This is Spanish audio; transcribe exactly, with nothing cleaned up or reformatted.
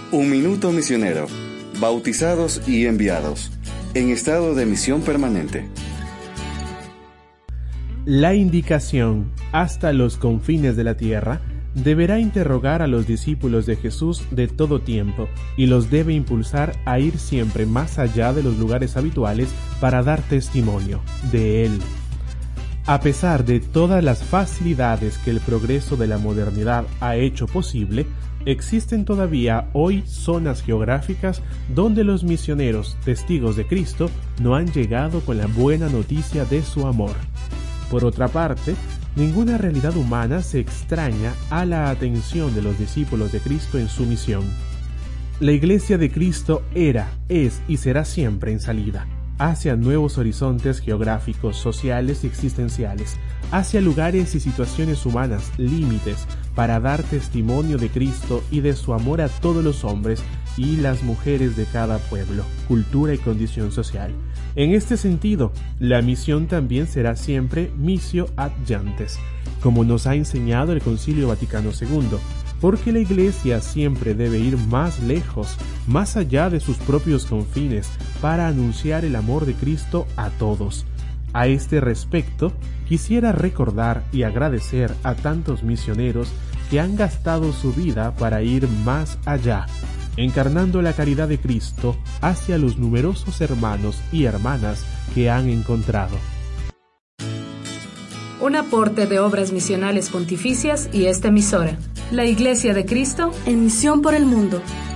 Un minuto misionero. Bautizados y enviados. En estado de misión permanente. La indicación hasta los confines de la tierra deberá interrogar a los discípulos de Jesús de todo tiempo y los debe impulsar a ir siempre más allá de los lugares habituales para dar testimonio de Él. A pesar de todas las facilidades que el progreso de la modernidad ha hecho posible, existen todavía hoy zonas geográficas donde los misioneros testigos de Cristo no han llegado con la buena noticia de su amor. Por otra parte, ninguna realidad humana se extraña a la atención de los discípulos de Cristo en su misión. La Iglesia de Cristo era, es y será siempre en salida, hacia nuevos horizontes geográficos, sociales y existenciales, hacia lugares y situaciones humanas, límites, para dar testimonio de Cristo y de su amor a todos los hombres y las mujeres de cada pueblo, cultura y condición social. En este sentido, la misión también será siempre missio ad gentes, como nos ha enseñado el Concilio Vaticano segundo, porque la Iglesia siempre debe ir más lejos, más allá de sus propios confines, para anunciar el amor de Cristo a todos. A este respecto, quisiera recordar y agradecer a tantos misioneros que han gastado su vida para ir más allá, encarnando la caridad de Cristo hacia los numerosos hermanos y hermanas que han encontrado. Un aporte de Obras Misionales Pontificias y esta emisora, la Iglesia de Cristo, en misión por el mundo.